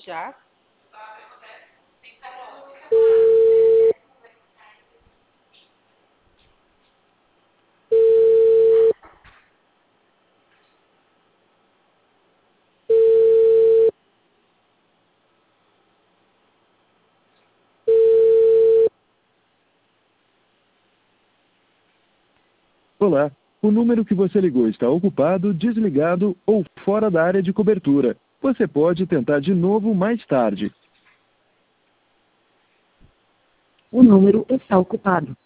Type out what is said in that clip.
já. Olá, o número que você ligou está ocupado, desligado ou fora da área de cobertura. Você pode tentar de novo mais tarde. O número está ocupado.